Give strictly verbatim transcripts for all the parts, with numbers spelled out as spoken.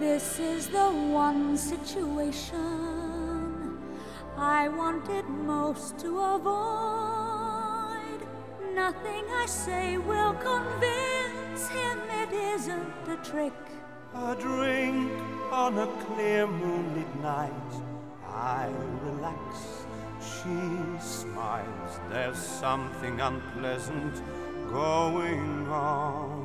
This is the one situation I wanted most to avoid. Nothing I say will convince him it isn't a trick. A drink on a clear moonlit night, I relax, she smiles. There's something unpleasant going on.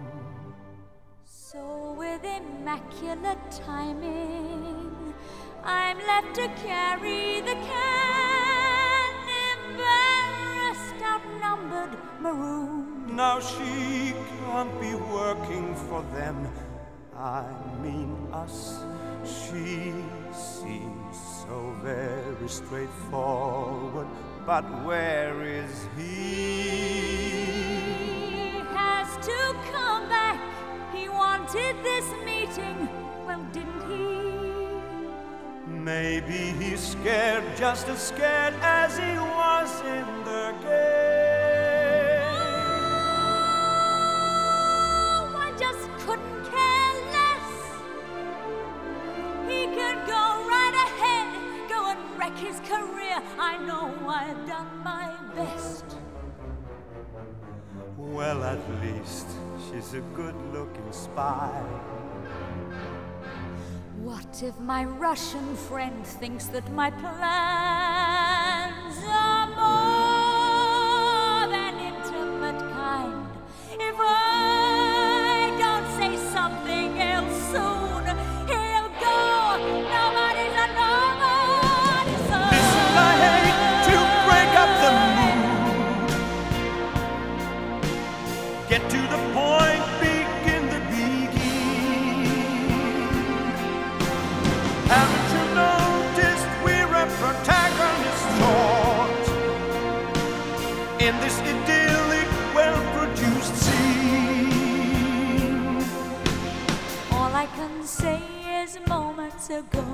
So with immaculate timing, I'm left to carry the can, embarrassed, outnumbered, marooned. Now she can't be working for them, I mean us. She seems so very straightforward, but where is he? He has to come back. He wanted this meeting, well, didn't he? Maybe he's scared, just as scared as he was in the game. Oh, I just couldn't care less. He can go right ahead, go and wreck his career. I know I've done my best. Well, at least she's a good-looking spy. What if my Russian friend thinks that my plans are more than intimate kind? If I don't say something else soon, he'll go. Nobody's a nobody, so Listen, I hate to break up the mood. Get to the point, begin the begin. Haven't you noticed we're a protagonist short in this idyllic, well-produced scene? all I can say is moments ago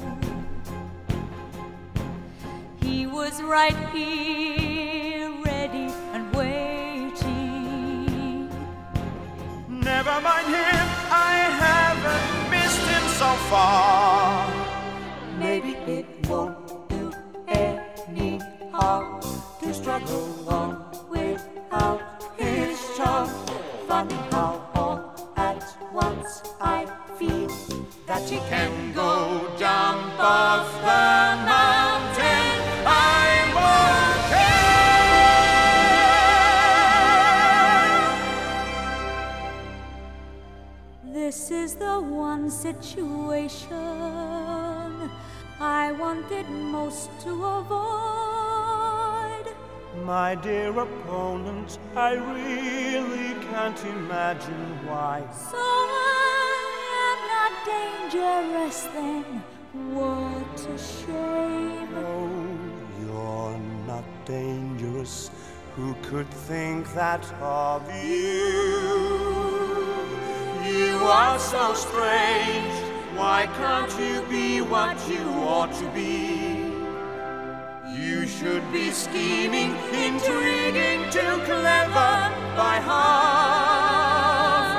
he was right here, ready and waiting. Never mind him, I haven't missed him so far. Maybe it won't do any harm to struggle on without his charm. Funny how all at once I feel that he can go jump off the mountain. I'm okay. This is the one situation I wanted most to avoid. My dear opponent, I really can't imagine why. So I am not dangerous then. What a shame. Oh, you're not dangerous. Who could think that of you? You are so strange. Why can't you be what you ought to be? You should be scheming, intriguing, too clever by half.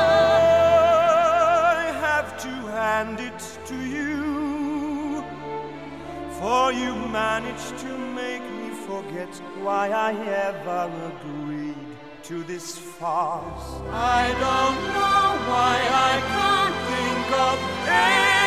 I have to hand it to you, for you managed to make me forget why I ever agreed to this farce. I don't know why I can't think of anything.